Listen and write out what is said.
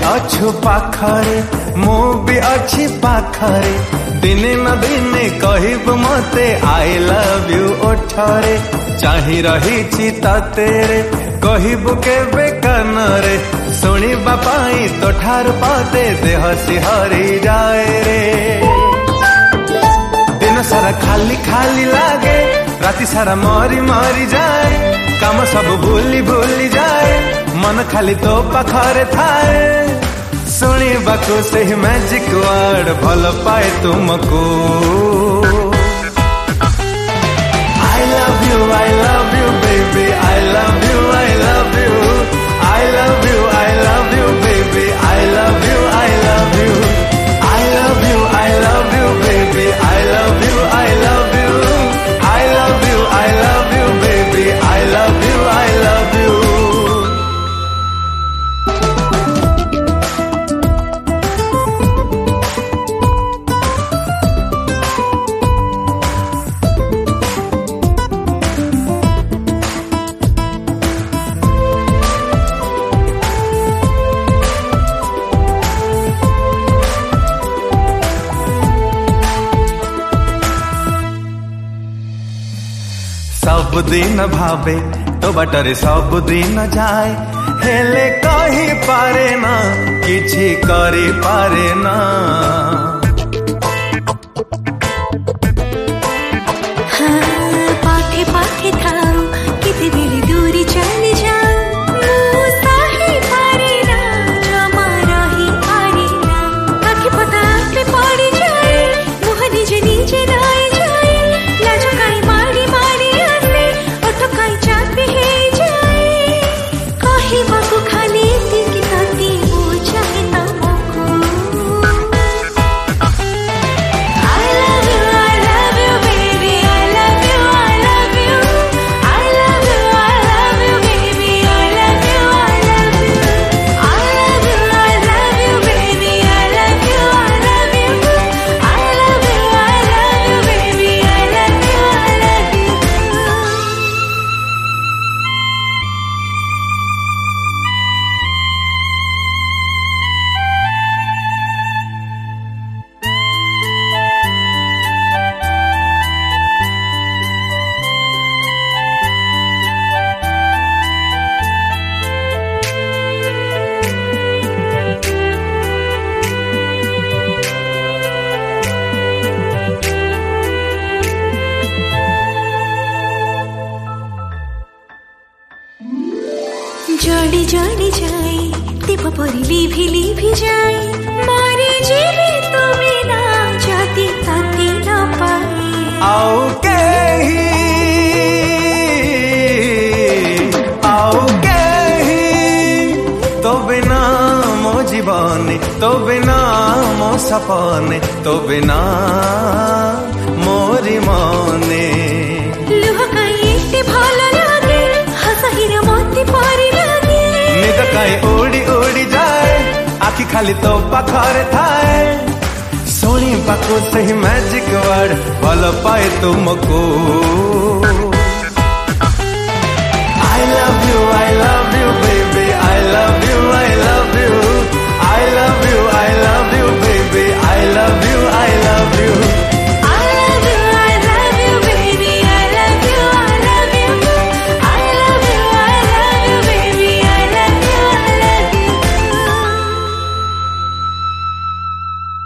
अच्छु पाखरे मु भी अच्छी पाखरे दिने न दिने कहब मते आई लव यू ओठरे चाही रही तेरे कहब केबे कानरे शुणिबा पाई तो ठार पदे देह सिहरी जाए रे दिन सारा खाली खाली लागे राति सारा मरी मरी जाए काम सब भूली भूली जाए मन खाली तो पाखरे थाए शुणिबाकू से मैजिक वर्ड भल पाए तुमको I love you baby I love you I love you I love you I love you baby I love you I love you I love you I love you baby I love you I love you I love you I love you baby I love you I love you सब दिन भावे तो बाटरे सब दिन जाए हेले कही पारे ना किछि करी पारे ना हाँ, पाखे पाखे थाऊ किते बेले दूरी चली जाऊं सही पारे ना जमा रही पारे ना आँखें पता पे पड़ी जाए मुँह नीचे नीचे रह जाए लाजो काई मारी मारी तो काई चापी है जाए कही बाकू खाली दिल की ताती हो जाए ना मोको I love you baby I love you I love you I love you I love you baby I love you I love you I love you I love you baby I love you I love you I love you I love you baby I love you I love you जड़ी जड़ी जाए दीप परी लिभि जाए मारे जीवे तुमे ना जाती ताती ना पाए आओ कही तो बिना मो जीवन तो बिना मो सपने तो बिना मोरी मने लुह काई एते भलो लागे हसहिर मोती परी लागे निद काई उड़ी उड़ी जाए आखि खाली तो पाखरे थाए शुणिबाकू से मैजिक वर्ड भल पाए तुमको I love you